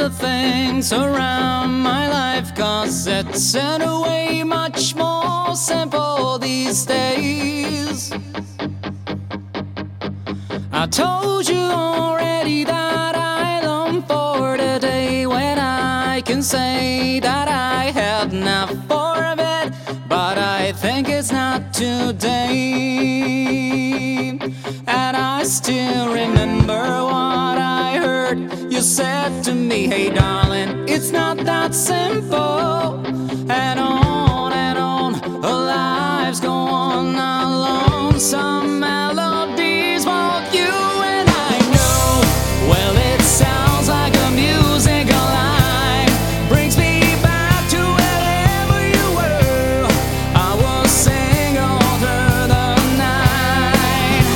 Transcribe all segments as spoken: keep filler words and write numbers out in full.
the things around my life, 'cause it's in a way much more simple these days. I told you already that I long for the day when I can say that I had enough for a bit, but I think it's not today. And I still remember what I heard you said to me, hey darling, it's not that simple. And on and on, our lives go on alone. Some melodies want you and I know. Well, it sounds like a musical line, brings me back to wherever you were. I will sing all through the night.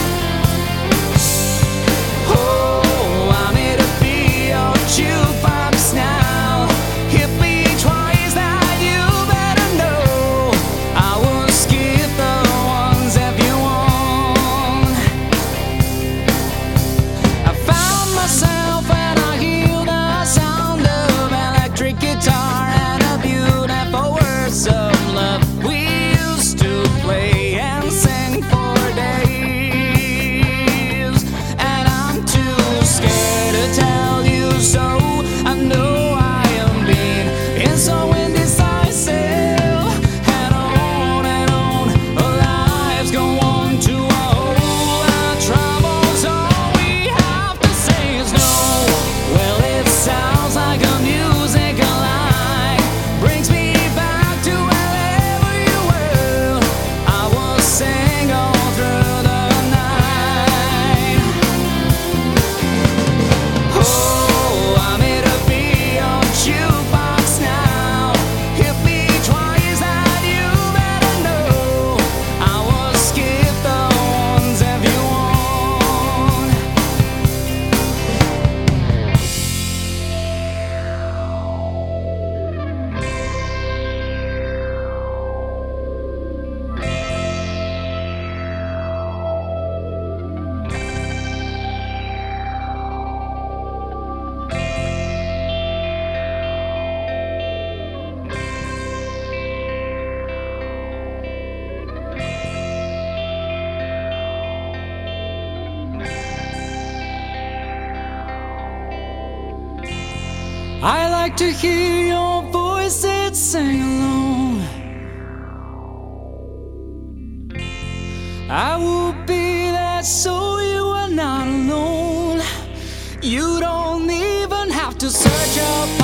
Oh, I'm here to be your jukebox now. Hit me twice, that you better know. I will skip the ones if you want. I found myself when I hear the sound of electric guitar and a beautiful words of love we used to play and sing for days. And I'm too scared to tell you so. I know I am being in so indecisive. And on and on, our lives go on to all our troubles. All we have to say is no. Well, it sounds like a musical line, brings me back to wherever you were. I will sing all through the night. Oh, I'm here to be your jukebox now. Hit me twice, that you better know. I will skip the ones if you want. I like to hear your voice, it sing along. I will be there so you are not alone. You don't even have to search up